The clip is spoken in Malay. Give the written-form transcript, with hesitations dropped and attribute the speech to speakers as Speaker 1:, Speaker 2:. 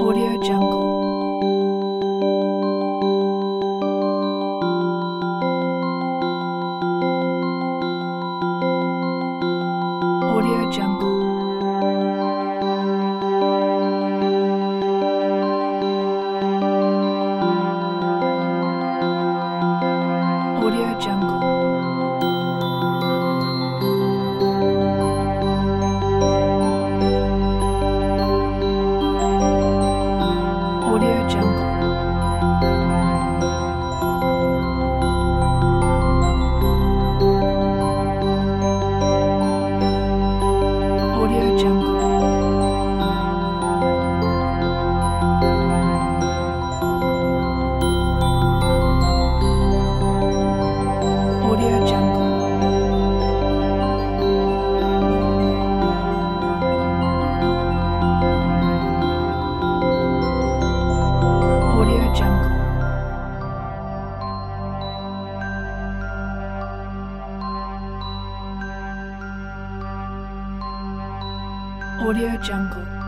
Speaker 1: Audio Jungle. Audio Jungle. Audio Jungle. Audio Jungle. Audio Jungle. Audio Jungle. Audio Jungle. Audio Jungle.